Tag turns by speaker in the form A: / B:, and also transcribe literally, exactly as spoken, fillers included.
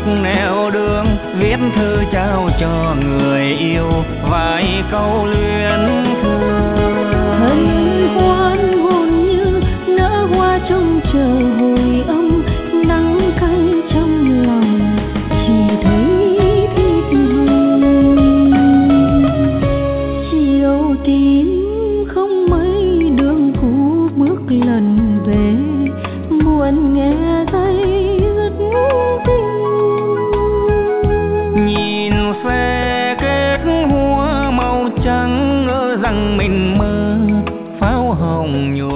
A: nẻo đường viết thư trao cho người yêu vài câu luyến thương.
B: Hân hoan hồn như nở hoa trông chờ hồi âm, nắng cay trong lòng chỉ thấy thịt hồng. Chiều tím không mấy đường cũ bước lần về, buồn nghe dây ướt tình.
A: Nhìn xe kết hoa màu trắng ngỡ rằng mình mơ pháo hồng nhô